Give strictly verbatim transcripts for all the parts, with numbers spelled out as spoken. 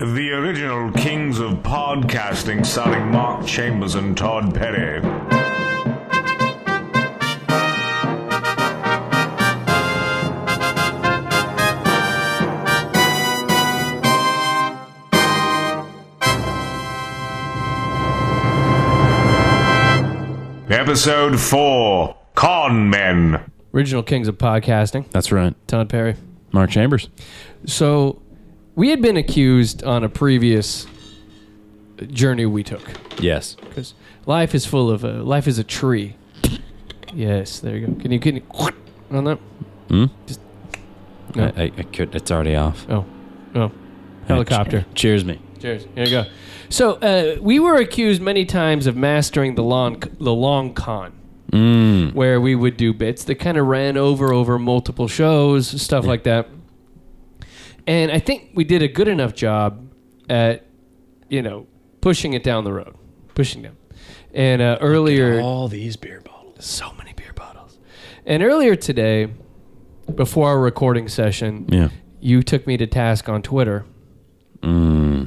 The original kings of podcasting, starring Mark Chambers and Todd Perry. Episode four, Con Men. Original kings of podcasting. That's right. Todd Perry. Mark Chambers. So, we had been accused on a previous journey we took. Yes. Because life is full of, uh, life is a tree. Yes, there you go. Can you, can you, on that? Hmm? Just, no. I, I, I could. It's already off. Oh, oh. Helicopter. Che- cheers me. Cheers. Here you go. So, uh, we were accused many times of mastering the long, the long con. Mm. Where we would do bits that kind of ran over over multiple shows, stuff Yeah. like that. And I think we did a good enough job at, you know, pushing it down the road, pushing them. And uh, earlier, All these beer bottles. so many beer bottles. And earlier today, before our recording session, Yeah. you took me to task on Twitter. Mm.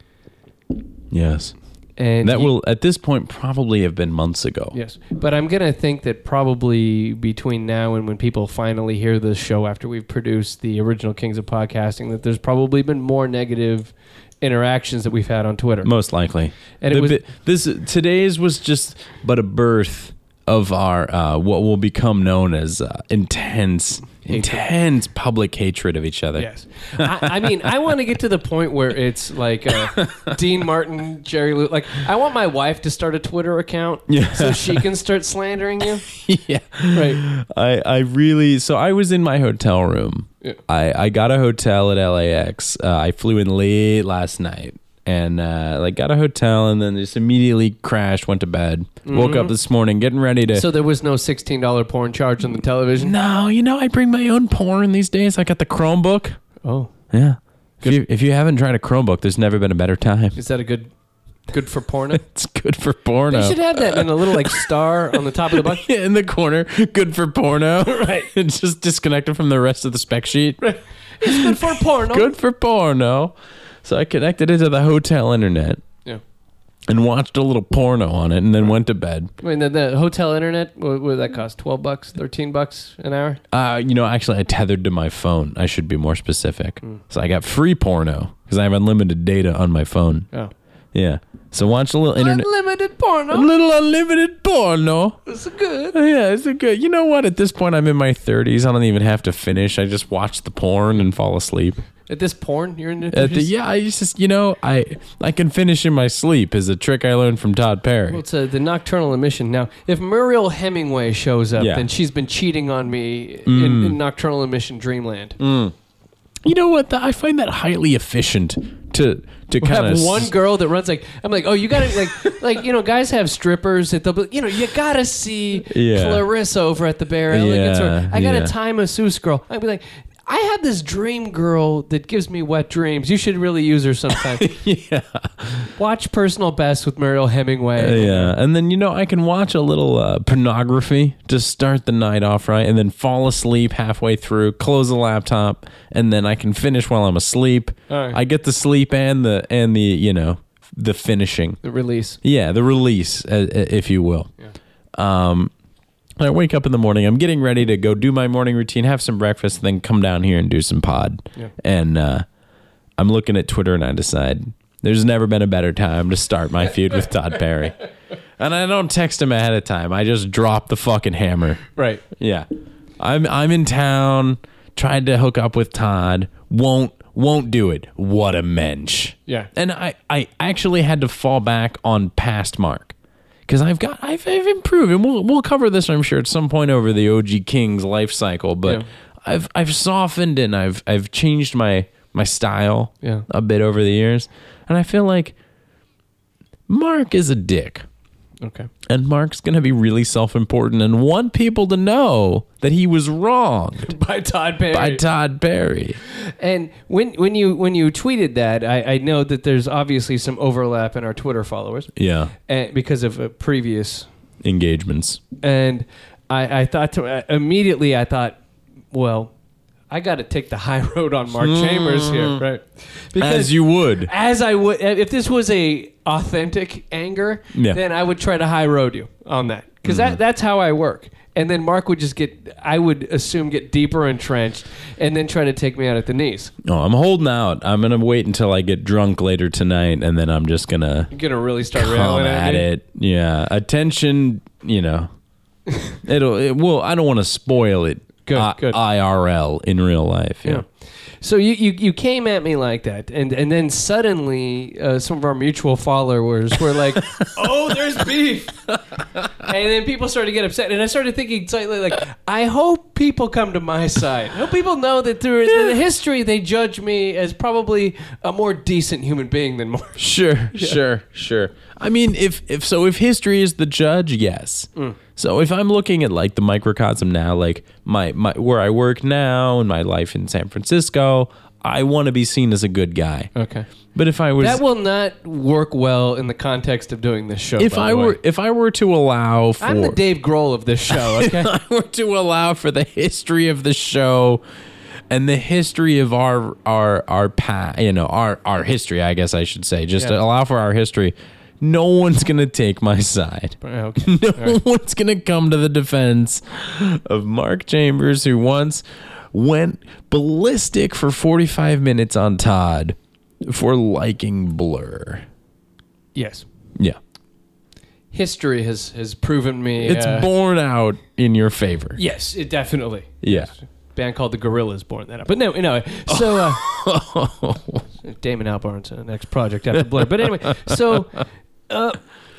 Yes. And That you- will, at this point, probably have been months ago. Yes, but I'm going to think that probably between now and when people finally hear this show after we've produced the original Kings of Podcasting, that there's probably been more negative interactions that we've had on Twitter. Most likely. And it The was- bi- this today's was just but a birth of our uh, what will become known as uh, intense, intense public hatred of each other. Yes. I, I mean, I want to get to the point where it's like uh, Dean Martin, Jerry Lewis. Like, I want my wife to start a Twitter account Yeah. so she can start slandering you. Yeah. Right. I, I really, so I was in my hotel room. Yeah. I, I got a hotel at L A X. Uh, I flew in late last night and uh, like got a hotel and then just immediately crashed, went to bed, woke up this morning getting ready to. So there was no sixteen dollars porn charge on the television? no, you know, I bring my own porn these days. I got the Chromebook. Oh. Yeah. If you, if you haven't tried a Chromebook, there's never been a better time. Is that a good good for porno? It's good for porno. They should have that in a little like star on the top of the bucket. in the corner, good for porno. Right. It's just disconnected from the rest of the spec sheet. It's good for porno. Good for porno. So I connected it to the hotel internet Yeah. and watched a little porno on it and then went to bed. I mean, the, the hotel internet, what would that cost? twelve bucks, thirteen bucks an hour? Uh, you know, actually, I tethered to my phone. I should be more specific. So I got free porno because I have unlimited data on my phone. Oh. Yeah. So watch a little internet. Unlimited A porno. little unlimited porno. It's good. Yeah, it's a good. You know what? At this point, I'm in my thirties. I don't even have to finish. I just watch the porn and fall asleep. At this porn, you're into At the, yeah, I just you know I I can finish in my sleep is a trick I learned from Todd Perry. Well, it's uh, the nocturnal emission. Now, if Muriel Hemingway shows up, Yeah. then she's been cheating on me in, in nocturnal emission dreamland. You know what? I find that highly efficient to to We kind have of one girl that runs like I'm like, oh, you gotta like like you know, guys have strippers that they'll be, you know, you gotta see Yeah. Clarissa over at the Bear Elegance. Or Yeah, I got a yeah. Thai masseuse girl. I'd be like, I have this dream girl that gives me wet dreams. You should really use her sometime. yeah Watch Personal Best with Muriel Hemingway. yeah, and then you know I can watch a little uh, pornography to start the night off right, and then fall asleep halfway through, close the laptop, and then I can finish while I'm asleep. All right. I get the sleep and the and the you know the finishing. The release. Yeah, the release, uh, if you will. Yeah. Um, I wake up in the morning. I'm getting ready to go do my morning routine, have some breakfast, then come down here and do some pod. Yeah. And uh, I'm looking at Twitter and I decide there's never been a better time to start my feud with Todd Perry. And I don't text him ahead of time. I just drop the fucking hammer. Right. Yeah. I'm I'm in town, tried to hook up with Todd, won't won't do it. What a mensch. Yeah. And I, I actually had to fall back on past Mark. Because I've got I've, I've improved, and we'll we'll cover this, I'm sure, at some point over the O G King's life cycle. But Yeah. I've I've softened and I've I've changed my my style Yeah. a bit over the years, and I feel like Mark is a dick. Okay. And Mark's going to be really self-important and want people to know that he was wronged By Todd Perry. by Todd Perry. And when when you when you tweeted that, I, I know that there's obviously some overlap in our Twitter followers, Yeah. and because of uh, previous. Engagements. And I, I thought to, uh, immediately I thought, well, I got to take the high road on Mark Chambers here, right? Because As you would. as I would, if this was a authentic anger, Yeah. then I would try to high road you on that, because that, that's how I work. And then Mark would just get, I would assume, get deeper entrenched, and then try to take me out at the knees. No, I'm holding out. I'm gonna wait until I get drunk later tonight, and then I'm just gonna You're gonna really start come railing at me? it. Yeah, attention. You know, it'll. It will. I don't want to spoil it. Good, I- good. I R L in real life. Yeah. Yeah. So you, you, you came at me like that, and, and then suddenly uh, some of our mutual followers were like, "Oh, there's beef," and then people started to get upset, and I started thinking slightly like, "I hope people come to my side. I hope people know that through the history they judge me as probably a more decent human being than Mark." Sure, sure, sure. I mean, if if so, if history is the judge, yes. Mm. So if I'm looking at like the microcosm now, like my, my where I work now and my life in San Francisco, I want to be seen as a good guy. Okay. But if I was That will not work well in the context of doing this show. if by I the way. were if I were to allow for I'm the Dave Grohl of this show. Okay. if I were to allow for the history of the show and the history of our our our pa- you know our our history, I guess I should say, just Yeah. to allow for our history. No one's gonna take my side. Okay. No All right. one's gonna come to the defense of Mark Chambers, who once went ballistic for forty-five minutes on Todd for liking Blur. Yes. Yeah. History has, has proven me. It's uh, borne out in your favor. Yes, it definitely. Yeah. Band called the Gorillas born that up. But no, anyway, so uh, Damon Albarn's uh, next project after Blur. But anyway, so uh,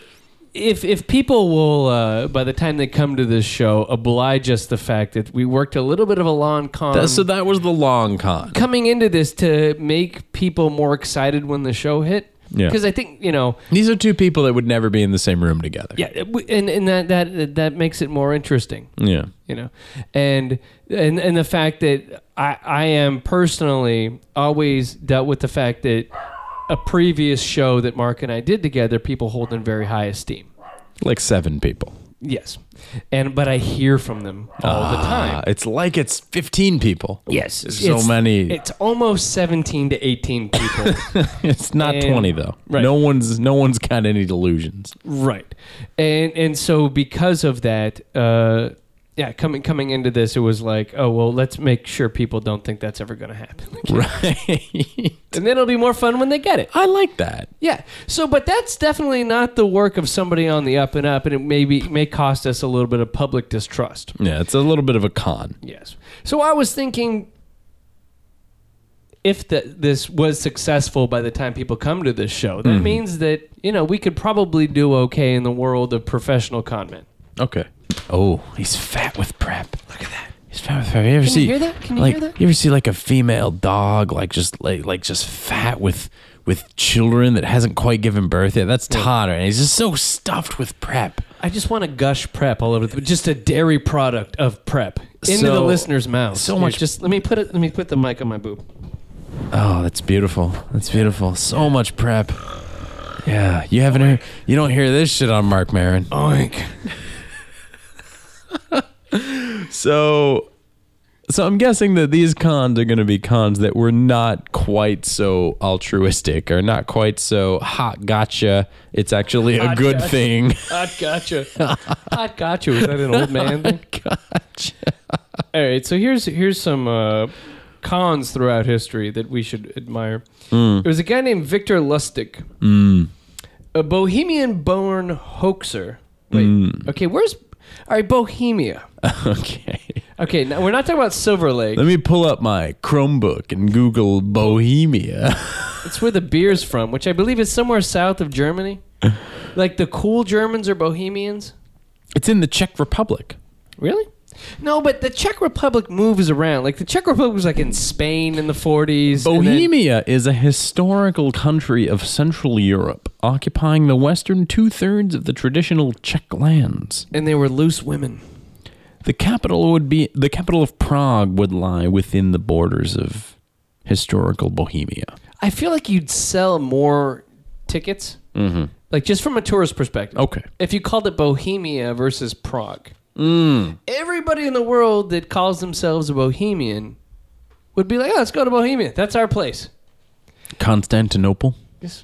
if if people will, uh, by the time they come to this show, oblige us the fact that we worked a little bit of a long con That- so that was the long con. coming into this to make people more excited when the show hit. Yeah. Because I think, you know, These are two people that would never be in the same room together. yeah, it w- and, and that, that that makes it more interesting. Yeah. You know, and and and the fact that I I am personally always dealt with the fact that a previous show that Mark and I did together, people hold in very high esteem. Like seven people. Yes, and but I hear from them all the time. Ah, it's like it's fifteen people. Yes, There's so it's- many. It's almost seventeen to eighteen people. It's not And- twenty though. right. No one's no one's got any delusions. Right, and and so because of that, uh, yeah, coming coming into this, it was like, oh well, let's make sure people don't think that's ever going to happen, Right. and then it'll be more fun when they get it. I like that. Yeah. So, but that's definitely not the work of somebody on the up and up, and it maybe may cost us a little bit of public distrust. Yeah, it's a little bit of a con. Yes. So I was thinking, if the, this was successful by the time people come to this show, that Mm-hmm. means that you know we could probably do okay in the world of professional con men. Okay. Oh, he's fat with prep. Look at that. He's fat with prep. You ever Can you see hear that? Can you like hear that? you ever see like a female dog like just like like just fat with with children that hasn't quite given birth yet? That's Todd, and he's just so stuffed with prep. I just want to gush prep all over, the, just a dairy product of prep into So- the listener's mouth. so Here, much- Just let me put it. Let me put the mic on my boob. Oh, that's beautiful. That's beautiful. So much prep. Yeah, you haven't heard. You don't hear this shit on Mark Maron. Oink. So, so I'm guessing that these cons are going to be cons that were not quite so altruistic or not quite so hot gotcha. It's actually a Hot good gotcha. thing. Hot gotcha. Hot gotcha. Was that an old man thing? Gotcha. All right, so here's here's some uh, cons throughout history that we should admire. There was a guy named Victor Lustig, a Bohemian-born hoaxer. Wait, okay, where's all right? Bohemia. Okay. Okay, now we're not talking about Silver Lake. Let me pull up my Chromebook and Google Bohemia. It's where the beer's from, which I believe is somewhere south of Germany. Like the cool Germans are Bohemians. It's in the Czech Republic. Really? No, but the Czech Republic moves around. Like the Czech Republic was like in Spain in the forties. and then- Bohemia is a historical country of Central Europe, occupying the western two-thirds of the traditional Czech lands. and they were loose women. The capital would be the capital of Prague would lie within the borders of historical Bohemia. I feel like you'd sell more tickets, mm-hmm. like just from a tourist perspective. Okay. If you called it Bohemia versus Prague. Mm. Everybody in the world that calls themselves a Bohemian would be like, oh, let's go to Bohemia. That's our place. Constantinople. Yes.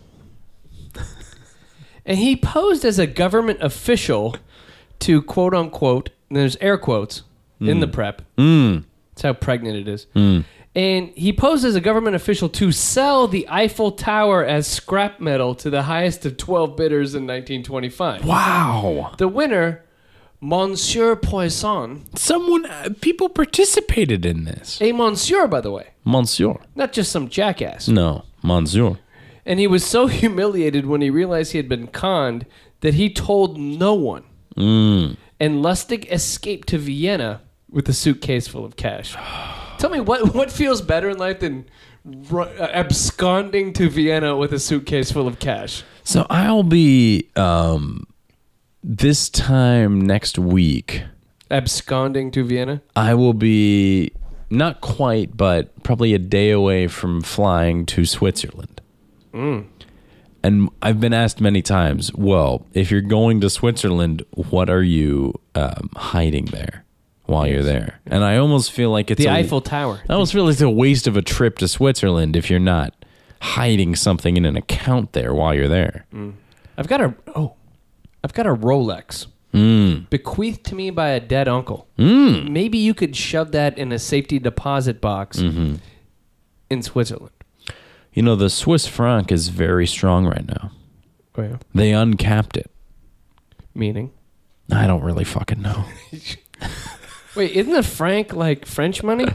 And he posed as a government official to quote unquote, and there's air quotes mm. in the prep. Mm. That's how pregnant it is. Mm. And he posed as a government official to sell the Eiffel Tower as scrap metal to the highest of twelve bidders in nineteen twenty-five. Wow. The winner, Monsieur Poisson. Someone, uh, people participated in this. A monsieur, by the way. Monsieur. Not just some jackass. No, Monsieur. And he was so humiliated when he realized he had been conned that he told no one. Mm. And Lustig escaped to Vienna with a suitcase full of cash. Tell me, what what feels better in life than r- absconding to Vienna with a suitcase full of cash? So I'll be, um, this time next week, Absconding to Vienna? I will be, not quite, but probably a day away from flying to Switzerland. Mm. And I've been asked many times, well, if you're going to Switzerland, what are you um, hiding there while you're there? And I almost feel like it's the a, Eiffel Tower. I almost feel like it's a waste of a trip to Switzerland if you're not hiding something in an account there while you're there. Mm. I've got a oh, I've got a Rolex Mm. bequeathed to me by a dead uncle. Mm. Maybe you could shove that in a safety deposit box Mm-hmm. in Switzerland. You know, the Swiss franc is very strong right now. Oh, yeah. They uncapped it. Meaning? I don't really fucking know. Wait, isn't the franc like French money?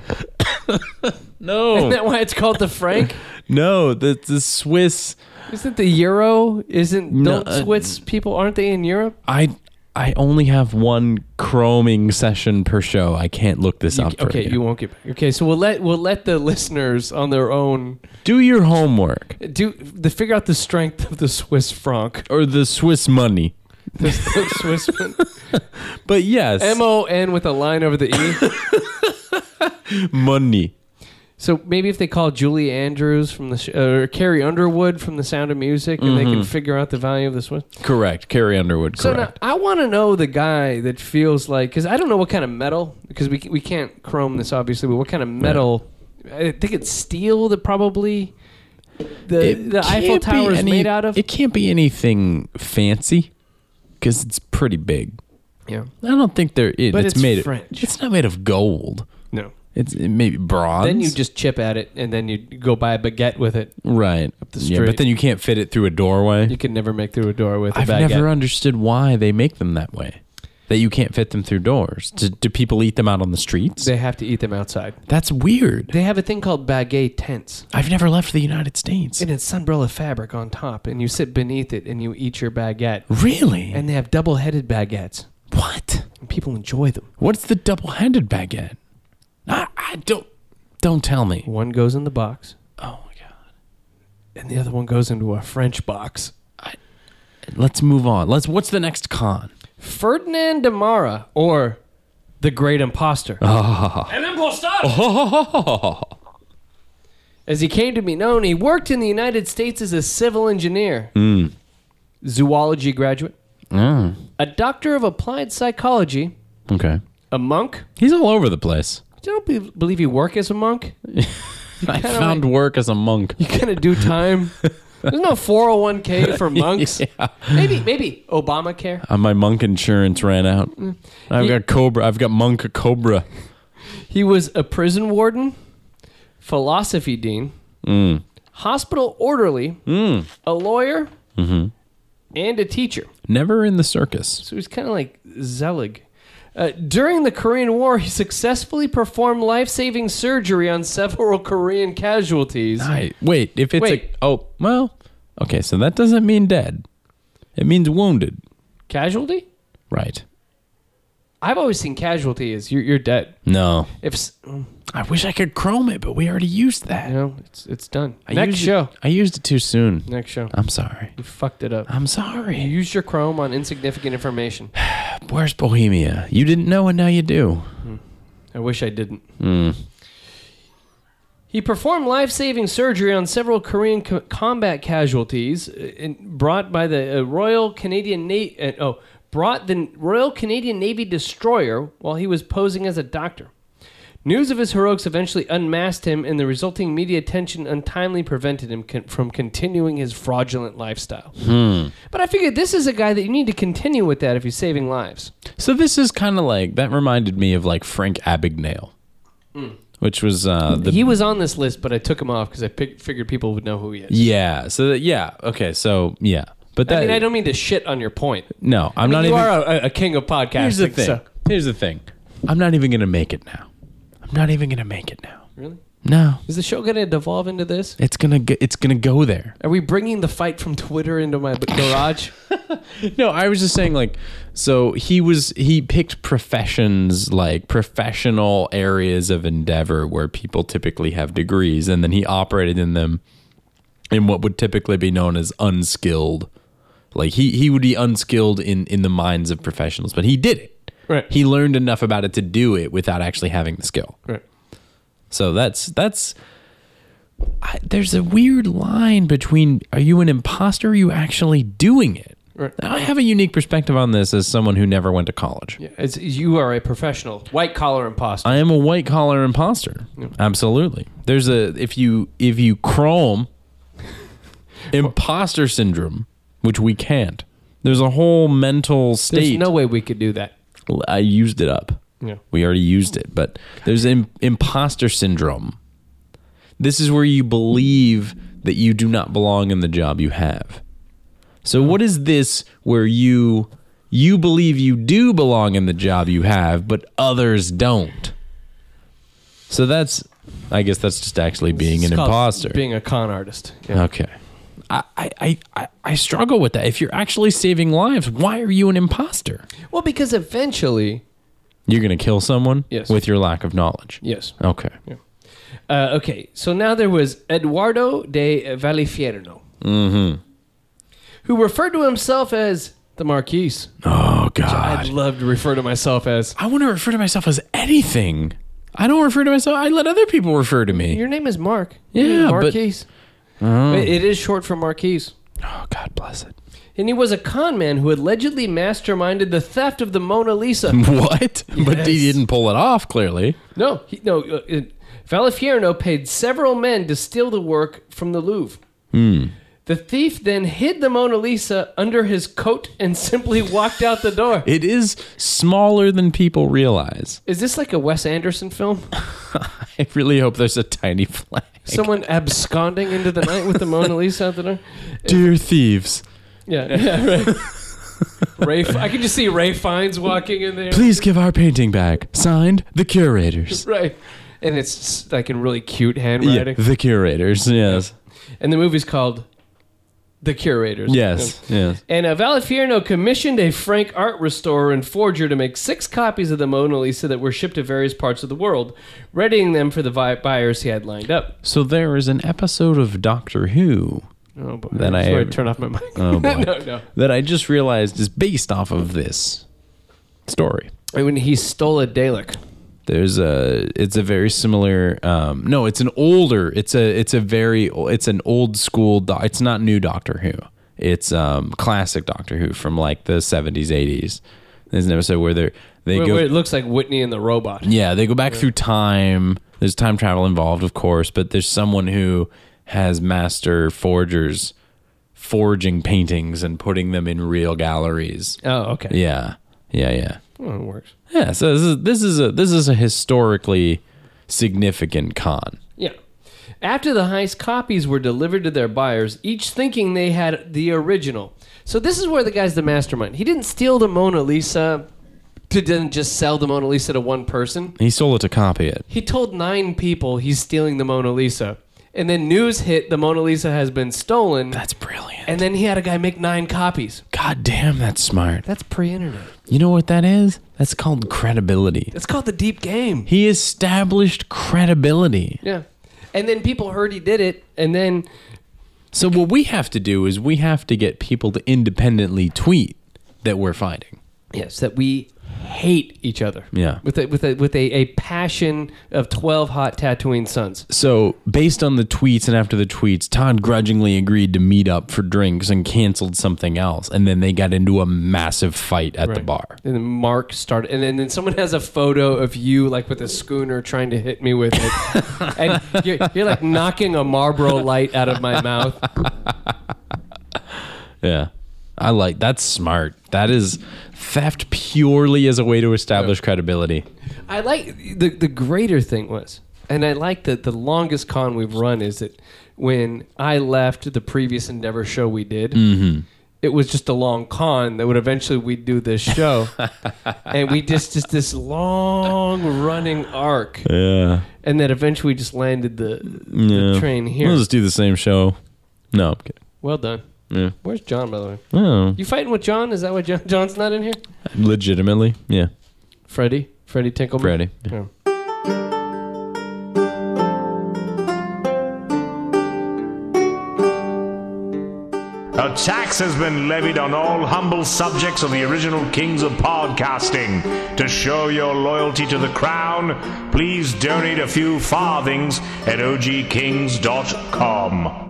No. Isn't that why it's called the franc? No, the, the Swiss... Isn't the euro? Isn't No, don't uh, Swiss people, aren't they in Europe? I I only have one chroming session per show. I can't look this You- up for okay, you. you won't get back. Okay, so we'll let we'll let the listeners on their own Do your homework. do the figure out the strength of the Swiss franc. Or the Swiss money. The, the Swiss But yes, M O N with a line over the E. money. So maybe if they call Julie Andrews from the sh- or Carrie Underwood from The Sound of Music, and they can figure out the value of the Swiss. Correct. Carrie Underwood, So now, correct. I want to know the guy that feels like, because I don't know what kind of metal, because we we can't chrome this obviously, but what kind of metal? I think it's steel that probably the It the Eiffel can't be Tower is any- made out of. It can't be anything fancy because it's pretty big. Yeah, I don't think they're. It, But it's, it's made of- French. It's not made of gold. no. It's it may be bronze. Then you just chip at it, and then you go buy a baguette with it. right the Yeah, street. but then you can't fit it through a doorway. You can never make through a door with a I've baguette. never understood why they make them that way. That you can't fit them through doors. Do, do people eat them out on the streets? They have to eat them outside. That's weird. They have a thing called baguette tents. I've never left the United States. And it's sunbrella fabric on top, and you sit beneath it and you eat your baguette. Really? And they have double-headed baguettes. what? And people enjoy them. What's the double-handed baguette? I, I don't. Don't tell me. One goes in the box, Oh my god. and the other one goes into a French box. I, let's move on. Let's. What's the next con? Ferdinand de Mara, or the Great Imposter. Oh. An impostor! As he came to be known, he worked in the United States as a civil engineer, Mm. zoology graduate, Mm. a doctor of applied psychology, Okay. a monk. He's all over the place. I don't be- believe you work as a monk. I kinda found like- work as a monk. You kind of do time. There's no four oh one k for monks. Yeah. Maybe, maybe Obamacare. Uh, my monk insurance ran out. I've He- got Cobra. I've got Monk Cobra. He was a prison warden, philosophy dean, Mm. hospital orderly, Mm. a lawyer, Mm-hmm. and a teacher. Never in the circus. So he's kind of like Zelig. Uh, during the Korean War, he successfully performed life-saving surgery on several Korean casualties. I, wait, if it's Wait. a oh well, okay, so that doesn't mean dead. It means wounded, Casualty? right? I've always seen casualty as you're, you're dead. No, If s- mm, I wish I could chrome it, but we already used that. you know, it's it's done. I Next used show. It, I used it too soon. Next show. I'm sorry. You fucked it up. I'm You sorry. used your Chrome on insignificant information. Where's Bohemia? You didn't know, and now you do. I wish I didn't. Mm. He performed life-saving surgery on several Korean co- combat casualties uh, in, brought by the uh, Royal Canadian Navy. Uh, oh, brought the Royal Canadian Navy destroyer while he was posing as a doctor. News of his heroics eventually unmasked him, and the resulting media attention untimely prevented him con- from continuing his fraudulent lifestyle. Hmm. But I figured this is a guy that you need to continue with that if he's saving lives. So this is kind of like, that reminded me of like Frank Abagnale, mm. which was uh, the... He was on this list, but I took him off because I pick, figured people would know who he is. Yeah. So that, yeah. Okay. So yeah. But that, I mean, I don't mean to shit on your point. No, I'm I mean, not you even... You are a, a king of podcasting. Here's the thing. So. Here's the thing. I'm not even going to make it now. I'm not even going to make it now. Really? No. Is the show going to devolve into this? It's gonna go, it's gonna go there. Are we bringing the fight from Twitter into my garage? No, I was just saying, like, so he was he picked professions, like professional areas of endeavor where people typically have degrees, and then he operated in them in what would typically be known as unskilled. Like he he would be unskilled in in the minds of professionals, but he did it. Right. He learned enough about it to do it without actually having the skill. Right. So that's that's. I, there's a weird line between are you an imposter or are you actually doing it? Right. I have a unique perspective on this as someone who never went to college. Yeah, it's, you are a professional white collar imposter. I am a white collar imposter. Yeah. Absolutely. There's a if you if you chrome imposter syndrome, which we can't. There's a whole mental state. There's no way we could do that. I used it up. Yeah. We already used it, but there's im- imposter syndrome. This is where you believe that you do not belong in the job you have. So what is this where you you believe you do belong in the job you have, but others don't? So that's, I guess that's just actually being It's an called imposter. Being a con artist. Yeah. Okay. I, I, I, I struggle with that. If you're actually saving lives, why are you an imposter? Well, because eventually... You're going to kill someone Yes. with your lack of knowledge? Yes. Okay. Yeah. Uh, okay, so now there was Eduardo de Valifierno, Mm-hmm. who referred to himself as the Marquise. Oh, God. I'd love to refer to myself as... I want to refer to myself as anything. I don't refer to myself. I let other people refer to me. Your name is Mark. Yeah, but- Marquise. Oh. It, it is short for Marquise. Oh, God bless it. And he was a con man who allegedly masterminded the theft of the Mona Lisa. What? But Yes. he didn't pull it off, clearly. No, he, no. Uh, uh, Valifierno paid several men to steal the work from the Louvre. Hmm. The thief then hid the Mona Lisa under his coat and simply walked out the door. It is smaller than people realize. Is this like a Wes Anderson film? I really hope there's a tiny flag. Someone absconding into the night with the Mona Lisa out the door? Dear thieves, Yeah, yeah, right. Ray, I can just see Ray Fiennes walking in there. please give our painting back. Signed, the curators. Right. And it's like in really cute Yeah, handwriting. the curators, yes. And the movie's called The Curators. Yes, yes. And uh, Valifierno commissioned a Frank art restorer and forger to make six copies of the Mona Lisa that were shipped to various parts of the world, readying them for the vi- buyers he had lined up. So there is an episode of Doctor Who Oh, boy. Then I, I- I turn off my mic. Oh, boy. no, no. that I just realized is based off of this story. I mean, he stole a Dalek. There's a, it's a very similar. Um, no, it's an older. It's a, it's a very, it's an old school. Do, it's not new Doctor Who. It's um, classic Doctor Who from like the seventies, eighties. There's an episode where they they Where, go. where it looks like Whitney and the Robot. Yeah, they go back through time. There's time travel involved, of course, but there's someone who has master forgers forging paintings and putting them in real galleries. Oh, okay. Yeah, yeah, yeah. Oh, it works. Yeah, so this is this is a this is a historically significant con. Yeah. After the heist, copies were delivered to their buyers, each thinking they had the original. So this is where the guy's the mastermind. He didn't steal the Mona Lisa to then just sell the Mona Lisa to one person. He sold it to copy it. He told nine people he's stealing the Mona Lisa. And then news hit the Mona Lisa has been stolen. That's brilliant. And then he had a guy make nine copies. God damn, that's smart. That's pre-internet. You know what that is? That's called credibility. It's called the deep game. He established credibility. Yeah. And then people heard he did it, and then... So what we have to do is we have to get people to independently tweet that we're fighting. Yes, that we hate each other. Yeah. With a, with a, with a, a passion of twelve hot Tatooine suns. So, based on the tweets and after the tweets, Todd grudgingly agreed to meet up for drinks and canceled something else. And then they got into a massive fight at Right. the bar. And then Mark started, and then, then someone has a photo of you like with a schooner trying to hit me with it. And you're, you're like knocking a Marlboro light out of my mouth. Yeah. I like that's smart. That is theft purely as a way to establish credibility. I like the the greater thing was, and I like that the longest con we've run is that when I left the previous Endeavor show we did, Mm-hmm. it was just a long con that would eventually we'd do this show, and we just just this long running arc, Yeah. and then eventually we just landed the, Yeah. the train here. We'll just do the same show. No, I'm kidding. Well done. Yeah. Where's John, by the way? Oh, You fighting with John? Is that why John, John's not in here? legitimately. Yeah. Freddie? Freddie Tinkleman? Freddie. Yeah. A tax has been levied on all humble subjects of the original kings of podcasting. To show your loyalty to the crown, please donate a few farthings at o g kings dot com.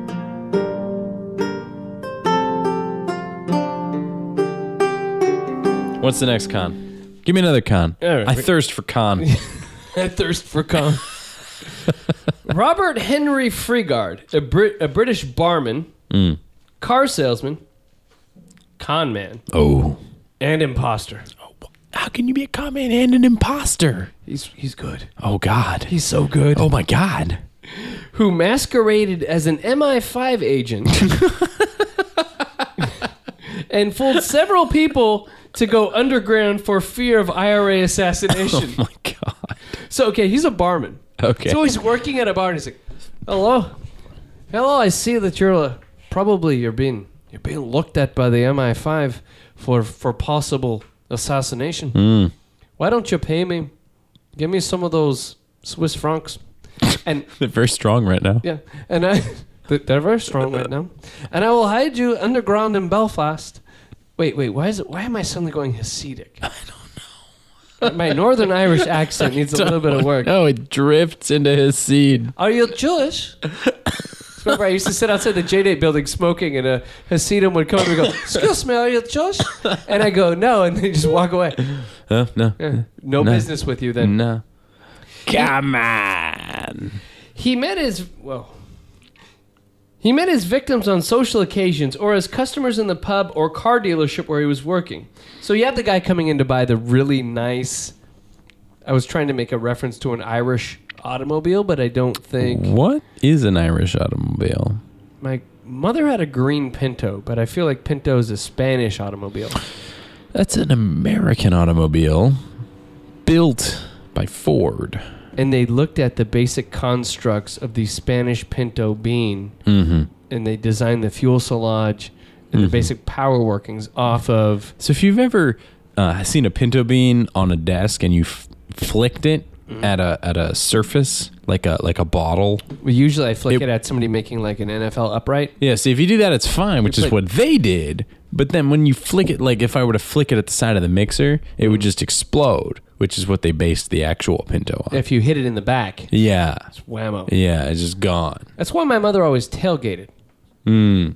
What's the next con? Give me another con. All right. I thirst for con. I thirst for con. Robert Henry Freegard, a, Brit- a British barman, Mm. car salesman, con man, Oh. and imposter. How can you be a con man and an imposter? He's he's good. Oh, God. He's so good. Oh, my God. Who masqueraded as an M I five agent and fooled several people to go underground for fear of I R A assassination. Oh, my God. So, okay, he's a barman. Okay. So he's working at a bar and he's like, hello. Hello, I see that you're uh, probably you're being you're being looked at by the M I five for for possible assassination. Mm. Why don't you pay me? Give me some of those Swiss francs. And They're very strong right now. yeah, and I they're very strong right now. And I will hide you underground in Belfast. Wait, wait, why is it why am I suddenly going Hasidic? I don't know. My Northern Irish accent needs a little bit of work. No, it drifts into his seed. Are you Jewish? Remember, I used to sit outside the J D eight building smoking, and a Hasidim would come and go, excuse me, are you Jewish? And I go, no, and they just walk away. Huh? No. Yeah, no, No. business with you then. No. Come on. He met his, well, he met his victims on social occasions or as customers in the pub or car dealership where he was working. So you have the guy coming in to buy the really nice, I was trying to make a reference to an Irish automobile, but I don't think. What is an Irish automobile? My mother had a green Pinto, but I feel like Pinto is a Spanish automobile. That's an American automobile built by Ford. And they looked at the basic constructs of the Spanish Pinto bean, Mm-hmm. and they designed the fuselage and the basic power workings off of. So if you've ever uh, seen a pinto bean on a desk and you f- flicked it at a at a surface like a like a bottle, Well, usually I flick It- it, at somebody making like an N F L upright. yeah. See, if you do that, it's fine, which It's is like- what they did. But then when you flick it, like if I were to flick it at the side of the mixer, it would just explode, which is what they based the actual pinto on. If you hit it in the back, Yeah, it's whammo. yeah, it's just gone. That's why my mother always tailgated. Mm.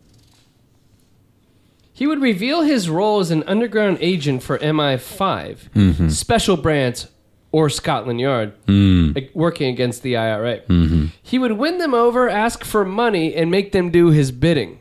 He would reveal his role as an underground agent for M I five, Mm-hmm. Special Branch, or Scotland Yard, Mm. like, working against the I R A. Mm-hmm. He would win them over, ask for money, and make them do his bidding.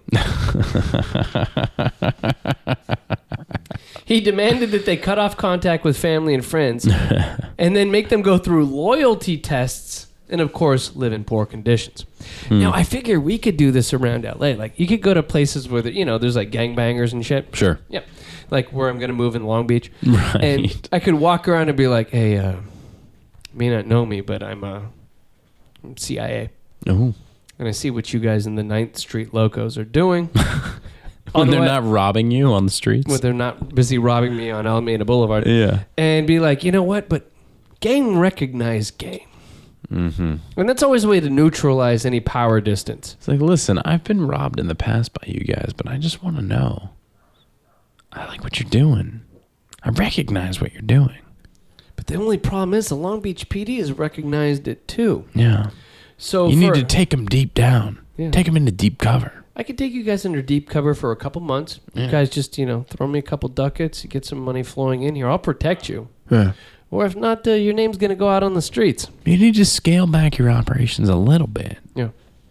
He demanded that they cut off contact with family and friends, and then make them go through loyalty tests, and of course, live in poor conditions. Now, I figure we could do this around L A. Like, you could go to places where, the, you know, there's like gangbangers and shit. Sure. Yeah. Like where I'm going to move in Long Beach. Right. And I could walk around and be like, hey, uh, you may not know me, but I'm, uh, I'm C I A. Oh. And I see what you guys in the ninth Street locos are doing. When they're Otherwise- not robbing you on the streets. when they're not busy robbing me on Alameda Boulevard. Yeah. And be like, you know what? But gang recognize gang. Mm-hmm. And that's always a way to neutralize any power distance. It's like, listen, I've been robbed in the past by you guys, but I just want to know. I like what you're doing. I recognize what you're doing. But the only problem is the Long Beach P D has recognized it too. Yeah. So You need for- to take them deep down. Yeah. Take them into deep cover. I could take you guys under deep cover for a couple months. Yeah. You guys just, you know, throw me a couple ducats, you get some money flowing in here. I'll protect you. Yeah. Or if not, uh, your name's going to go out on the streets. You need to scale back your operations a little bit. Yeah.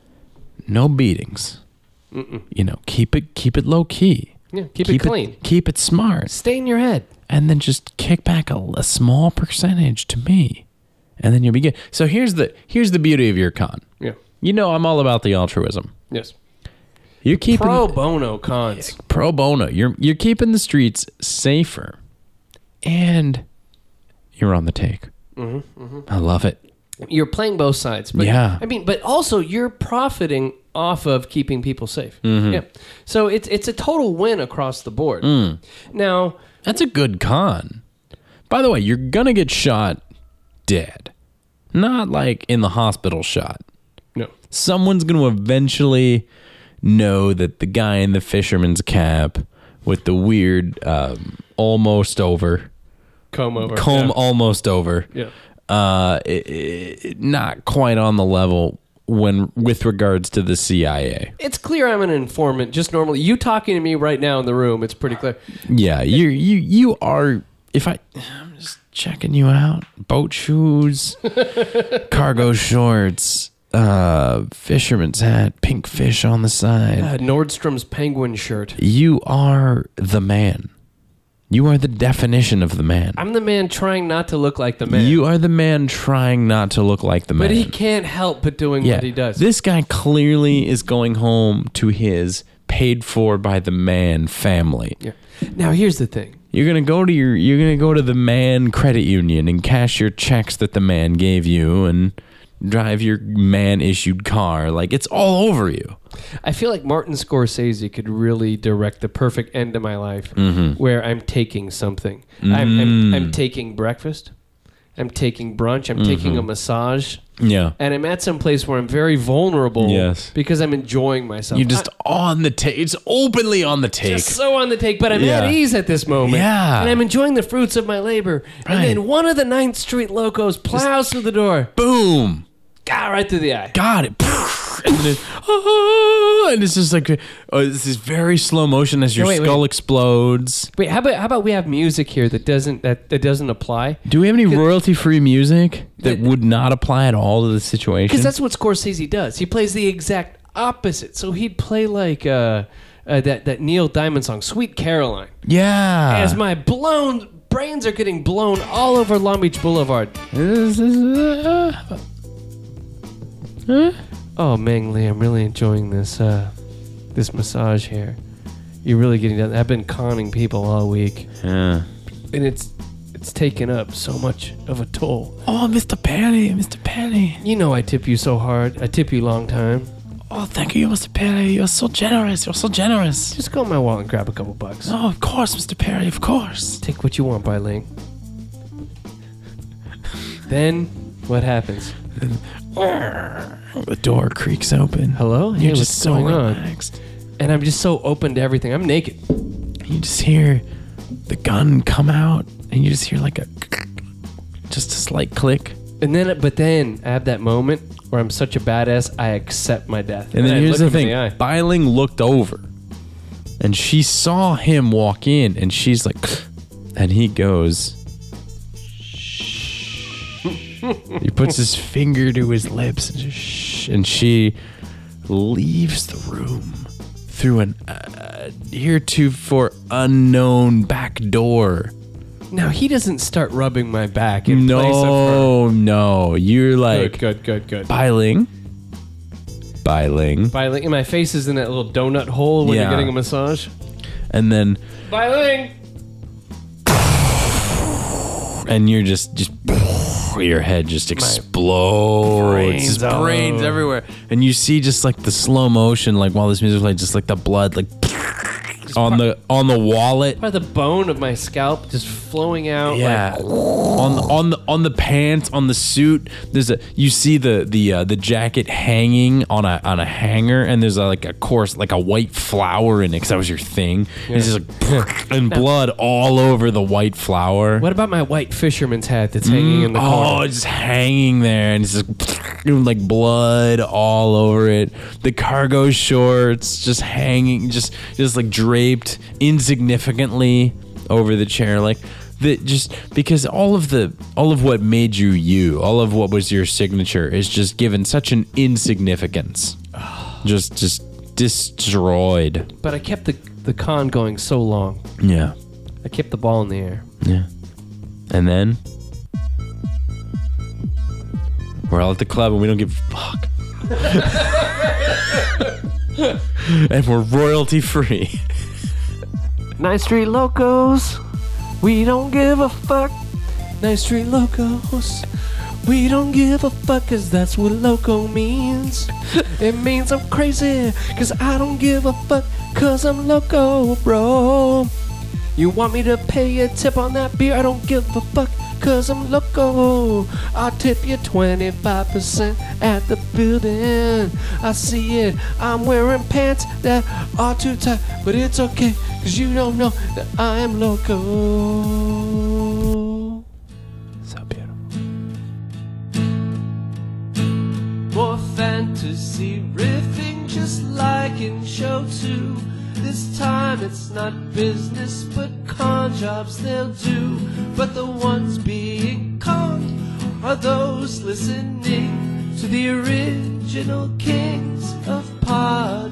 No beatings. Mm-mm. You know, keep it keep it low key. Yeah, keep, it clean. Keep it smart. Stay in your head. And then just kick back a, a small percentage to me. And then you'll be good. So here's the here's the beauty of your con. Yeah. You know I'm all about the altruism. Yes. You're keeping Pro bono cons. pro bono. You're you're keeping the streets safer. And you're on the take. Mm-hmm, mm-hmm. I love it. You're playing both sides. But, Yeah. I mean, but also you're profiting off of keeping people safe. Mm-hmm. Yeah. So it's it's a total win across the board. Mm. Now, That's a good con. By the way, you're going to get shot dead. Not like in the hospital shot. no. Someone's going to eventually know that the guy in the fisherman's cap with the weird um, almost over, Comb over. comb Yeah. almost over, Yeah. uh, it, it, not quite on the level when with regards to the C I A. It's clear I'm an informant. Just normally, you talking to me right now in the room, it's pretty clear. Yeah, you you you are. If I, I'm just checking you out. Boat shoes, cargo shorts, uh, fisherman's hat, pink fish on the side. Uh, Nordstrom's penguin shirt. You are the man. You are the definition of the man. I'm the man trying not to look like the man. You are the man trying not to look like the man. but he can't help but doing yeah, what he does. This guy clearly is going home to his paid for by the man family. yeah. Now here's the thing. You're gonna go to your you're gonna go to the man credit union and cash your checks that the man gave you and drive your man issued car. Like it's all over you. I feel like Martin Scorsese could really direct the perfect end to my life, Mm-hmm. where I'm taking something. I'm, I'm, I'm taking breakfast. I'm taking brunch. I'm taking a massage. Yeah. And I'm at some place where I'm very vulnerable. Yes. Because I'm enjoying myself. You're just on the take. It's openly on the take. Just so on the take, but I'm Yeah. at ease at this moment. Yeah. And I'm enjoying the fruits of my labor. Right. And then one of the Ninth Street locos plows through the door. Boom. God, right through the eye. Got it. And then, ah, and it's just like oh, this is very slow motion as your No, wait, skull wait. explodes. Wait, how about how about we have music here that doesn't that, that doesn't apply? Do we have any royalty free music that That- would not apply at all to the situation? Because that's what Scorsese does. He plays the exact opposite. So he'd play like uh, uh, that that Neil Diamond song, "Sweet Caroline," yeah. as my blown brains are getting blown all over Long Beach Boulevard. This is, uh, Oh, Meng Lee, I'm really enjoying this uh, this massage here. You're really getting done. I've been conning people all week, yeah. and it's it's taken up so much of a toll. Oh, Mister Perry, Mister Perry. You know I tip you so hard. I tip you long time. Oh, thank you, Mister Perry. You're so generous. You're so generous. Just go in my wallet and grab a couple bucks. Oh, of course, Mister Perry, of course. Take what you want, Bailing. Then what happens? The door creaks open. Hello? Hey, You're what's just so going on? relaxed. And I'm just so open to everything. I'm naked. You just hear the gun come out, and you just hear like a, just a slight click. And then, but then I have that moment where I'm such a badass, I accept my death. And then I here's look the him thing: in eye. Biling looked over, and she saw him walk in, and she's like, and he goes. He puts his finger to his lips and just shh, and she leaves the room through an uh, heretofore unknown back door. Now he doesn't start rubbing my back in place of her. No, no, you're like Good, good, good, good. Biling, Biling, Biling, and my face is in that little donut hole when Yeah. you're getting a massage. and then Biling! and you're just just your head just explodes, brains just all brains over. everywhere, and you see just like the slow motion, like while this music plays, just like the blood, like on part- the on the wallet. By the bone of my scalp just flowing out. Yeah, Like, on the, on the on the pants, on the suit. There's a you see the the uh, the jacket hanging on a on a hanger, and there's a, like a course like a white flower in it because that was your thing. And it's just like and blood all over the white flower. what about my white fisherman's hat that's hanging in the Oh, corner? it's just hanging there, and it's just like blood all over it. The cargo shorts just hanging, just just like draped insignificantly over the chair, like that. Just because all of the all of what made you you, all of what was your signature, is just given such an insignificance, just just destroyed. But I kept the the con going so long. Yeah, I kept the ball in the air. yeah, and then. We're all at the club and we don't give a fuck. And we're royalty free. Ninth Street Locos, we don't give a fuck. Ninth Street Locos, we don't give a fuck, cause that's what loco means. It means I'm crazy, cause I don't give a fuck, cause I'm loco, bro. You want me to pay a tip on that beer? I don't give a fuck, cause I'm loco. I'll tip you twenty-five percent at the building. I see it, I'm wearing pants that are too tight, but it's okay, cause you don't know that I am loco. So beautiful. More fantasy riffing just like in show two. This time it's not business but con jobs they'll do. But the ones being conned are those listening to the original Kings of Pod.